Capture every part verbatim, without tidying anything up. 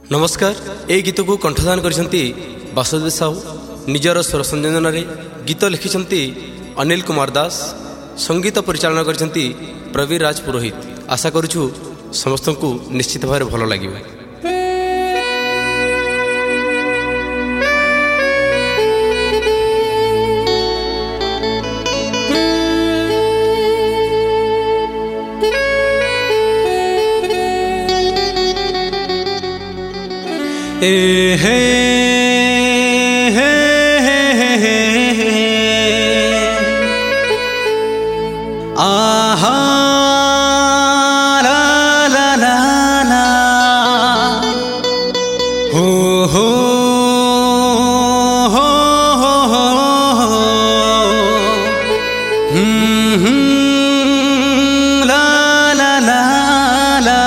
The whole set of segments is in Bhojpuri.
नमस्कार। ए गीत को कंठदान करिसेंती वासुदेव साहू निजर स्वर संयोजन रे गीत लिखिसेंती अनिल कुमार दास, संगीत परिचालन करिसेंती प्रवीर राज पुरोहित। आशा करूछु समस्त को निश्चित भाव भल लगे। ए हे हे हे हे आहा ला ला ला ला हो हो हो हो हो हम्म हम्म ला ला ला ला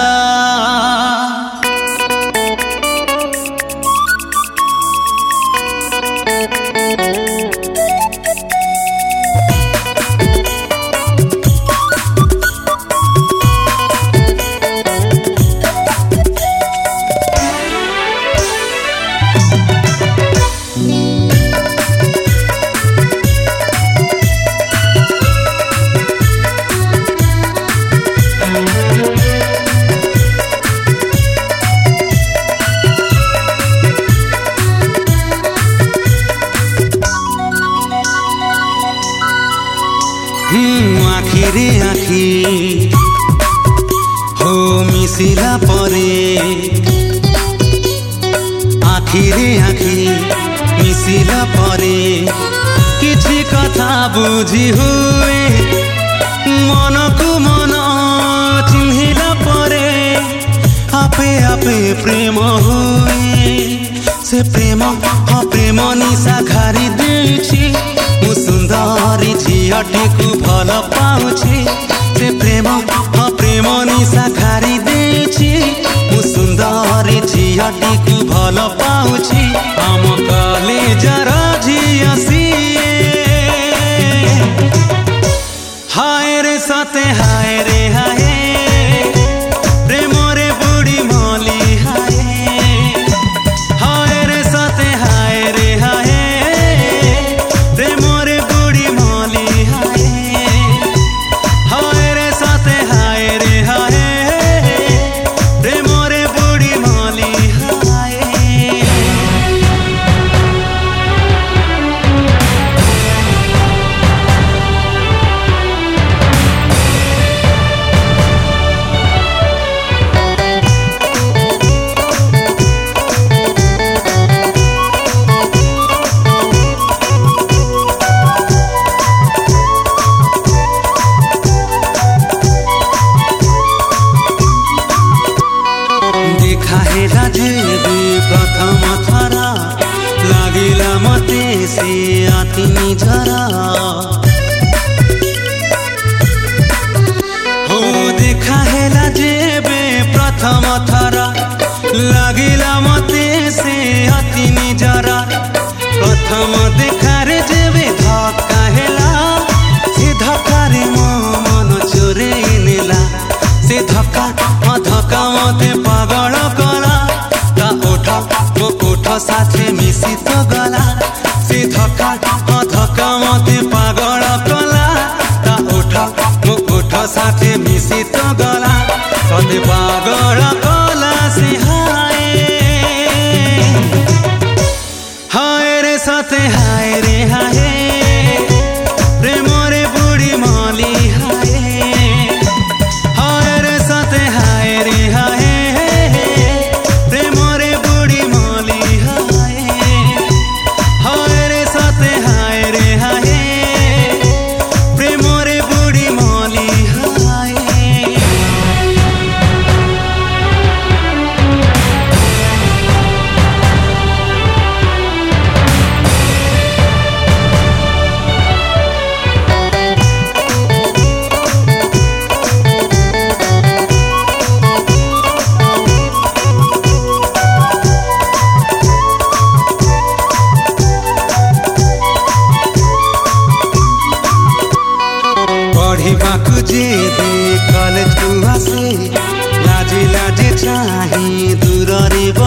आखिरे आखि हो मिसिला परे, आखिरे आखि मिसिला परे किछि कथा बुझी हुए, मन को मन चिन्हिला परे आपे आपे प्रेम हुए। से प्रेम हाँ प्रेम निशा घारी देछि मु सुंदरी झियटी को भल पाउछि। से प्रेम हाँ प्रेम निशा घारी देछि मु सुंदरी झियटी को भल पाउछि। आम कलेजर झिय सिए हाय रे सते हाय रे हाय प्रेम रे बुढ़ी मली हाय हाय रे सते हाय रे हाय प्रेम रे बुढ़ी मली हाय हाय रे सते हाय रे हाय प्रेम रे बुढ़ी मली हाय। देखाहेला जेबे प्रथम थरा लागिला मते से आति निजरा हो। देखाहेला जेबे प्रथम थरा लागिला मते से आति निजरा, प्रथम देखारे जेबे धक्का हेला से धक्कारे मो मन चोरे नेला। से धक्का धक्का मते पागल कला ता ओठ मो ओठ साथे मिसी तो गला। से धक्का धक्का मते पागल कला ता ओठ मो ओठ साथे मिसी तो गला। सते पागल कला से हाय हाय रे सते हाय रे हाय प्रेम रे बुढ़ी मली हाय हाय रे सते हाय रे हाय प्रेम रे बुढ़ी मली हाय हाय रे सते हाय रे हाय प्रेम रे बुढ़ी मली हाय।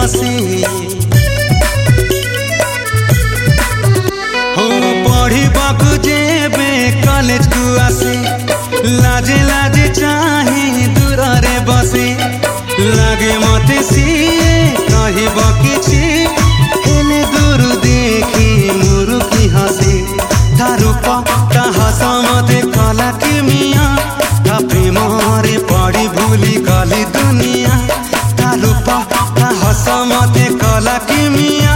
बसे हो पढ़िबाकु जेबे कॉलेज को आसे लाजे लाजे चाहे दूरे बसे लागे मते सीए कहब किछि हेले दूर देखी मुरुकी हसे तारूप ता हस मते कला कि मिया ता प्रेम रे पड़ी भूली गली दुनिया तारूप ता हस मते कला कि मिया